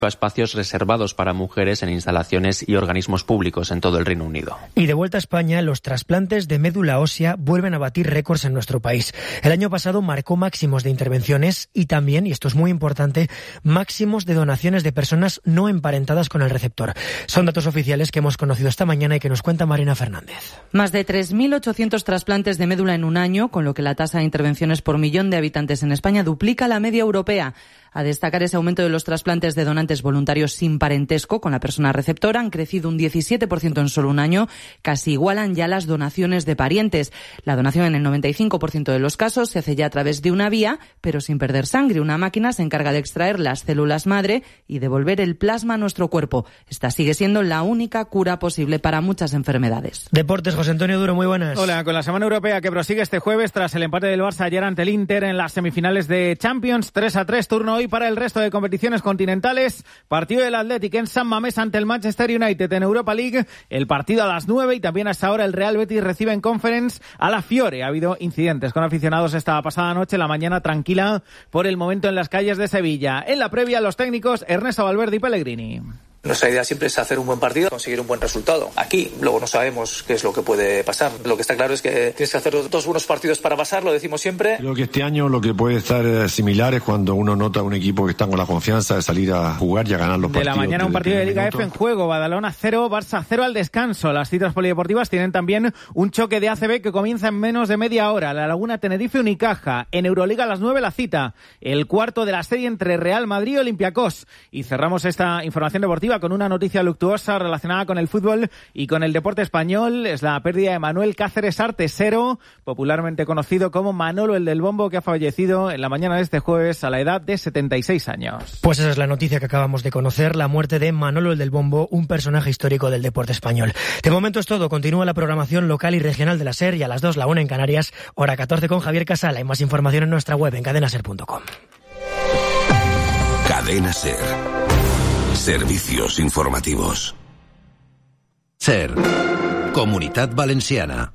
espacios reservados para mujeres en instalaciones y organismos públicos en todo el Reino Unido. Y de vuelta a España, los trasplantes de médula ósea vuelven a batir récords en nuestro país. El año pasado marcó máximos de intervenciones y también, y esto es muy importante, máximos de donaciones de personas no emparentadas con el receptor. Son datos oficiales que hemos conocido esta mañana y que nos cuenta Marina Fernández. Más de 3.800 trasplantes de médula en un año, con lo que la tasa de intervenciones por millón de habitantes en España duplica la media europea. A destacar ese aumento de los trasplantes de donantes voluntarios sin parentesco con la persona receptora, han crecido un 17% en solo un año, casi igualan ya las donaciones de parientes. La donación en el 95% de los casos se hace ya a través de una vía, pero sin perder sangre. Una máquina se encarga de extraer las células madre y devolver el plasma a nuestro cuerpo. Esta sigue siendo la única cura posible para muchas enfermedades. Deportes, José Antonio Duro, muy buenas. Hola, con la semana europea que prosigue este jueves tras el empate del Barça ayer ante el Inter en las semifinales de Champions, 3-3, turno hoy para el resto de competiciones continentales. Partido del Athletic en San Mamés ante el Manchester United en Europa League. El partido a las 9 y también hasta ahora el Real Betis recibe en Conference a la Fiore. Ha habido incidentes con aficionados esta pasada noche, la mañana tranquila por el momento en las calles de Sevilla. En la previa, los técnicos Ernesto Valverde y Pellegrini. Nuestra idea siempre es hacer un buen partido, conseguir un buen resultado. Aquí, luego no sabemos qué es lo que puede pasar. Lo que está claro es que tienes que hacer dos buenos partidos para pasar, lo decimos siempre. Creo que este año lo que puede estar similar es cuando uno nota un equipo que está con la confianza de salir a jugar y a ganar los partidos. De la mañana un partido de Liga F en juego. Badalona 0, Barça 0 al descanso. Las citas polideportivas tienen también un choque de ACB que comienza en menos de media hora. La Laguna Tenerife Unicaja. En Euroliga a las 9 la cita. El cuarto de la serie entre Real Madrid y Olympiacos. Y cerramos esta información deportiva con una noticia luctuosa relacionada con el fútbol y con el deporte español. Es la pérdida de Manuel Cáceres Artesero, popularmente conocido como Manolo el del Bombo, que ha fallecido en la mañana de este jueves a la edad de 76 años. Pues esa es la noticia que acabamos de conocer, la muerte de Manolo el del Bombo, un personaje histórico del deporte español. De momento es todo, continúa la programación local y regional de la SER y a las 2 la 1 en Canarias, hora 14 con Javier Casala y más información en nuestra web en cadenaser.com. Cadena SER. Servicios informativos. SER, Comunitat Valenciana.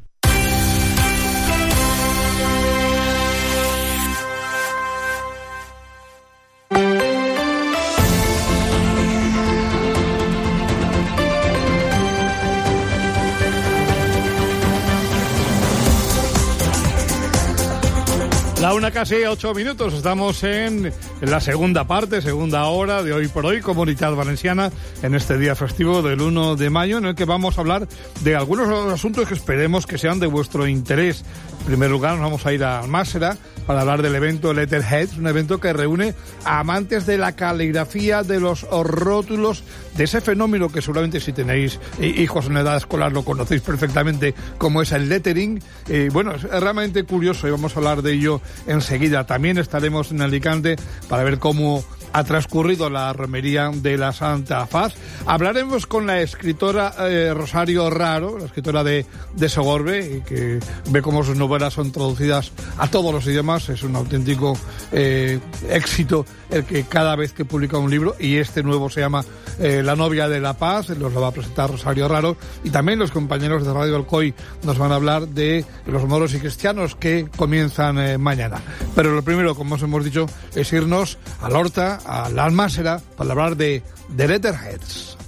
La una casi 8 minutos, estamos en la segunda hora de Hoy por Hoy, Comunitat Valenciana, en este día festivo del 1 de mayo, en el que vamos a hablar de algunos asuntos que esperemos que sean de vuestro interés. En primer lugar, nos vamos a ir a Almásera para hablar del evento Letterheads, un evento que reúne a amantes de la caligrafía, de los rótulos, de ese fenómeno que seguramente si tenéis hijos en edad escolar lo conocéis perfectamente, como es el lettering. Bueno, es realmente curioso y vamos a hablar de ello enseguida. También estaremos en Alicante para ver cómo ha transcurrido la romería de la Santa Faz. Hablaremos con la escritora Rosario Raro, la escritora de Sogorbe, que ve cómo sus novelas son traducidas a todos los idiomas. Es un auténtico éxito el que cada vez que publica un libro, y este nuevo se llama La novia de la paz, nos lo va a presentar Rosario Raro, y también los compañeros de Radio Alcoy nos van a hablar de los moros y cristianos que comienzan mañana. Pero lo primero, como os hemos dicho, es irnos a la Horta, a la Almásera, para hablar de Letterheads.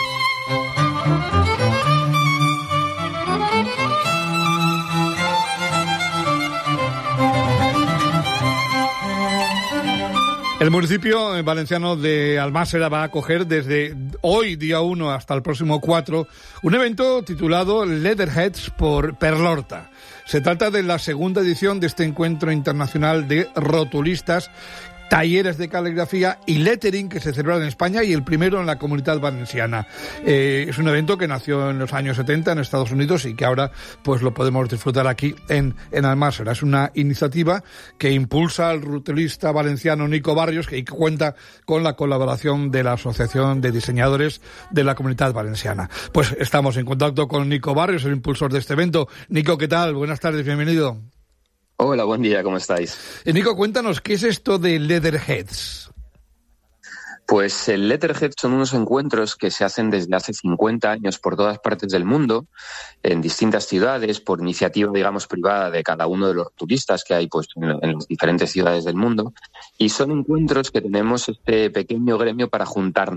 El municipio valenciano de Almásera va a acoger desde hoy, día 1, hasta el próximo 4, un evento titulado Letterheads por Perlorta. Se trata de la segunda edición de este encuentro internacional de rotulistas, talleres de caligrafía y lettering que se celebran en España y el primero en la Comunitat Valenciana. Es un evento que nació en los años 70 en Estados Unidos y que ahora pues lo podemos disfrutar aquí en Almásera. Es una iniciativa que impulsa el rotulista valenciano Nico Barrios, que cuenta con la colaboración de la Asociación de Diseñadores de la Comunitat Valenciana. Pues estamos en contacto con Nico Barrios, el impulsor de este evento. Nico, ¿qué tal? Buenas tardes, bienvenido. Hola, buen día, ¿cómo estáis? Nico, cuéntanos, ¿qué es esto de Letterheads? Pues el Letterhead son unos encuentros que se hacen desde hace 50 años por todas partes del mundo, en distintas ciudades, por iniciativa, digamos, privada de cada uno de los turistas que hay pues en las diferentes ciudades del mundo. Y son encuentros que tenemos este pequeño gremio para juntarnos.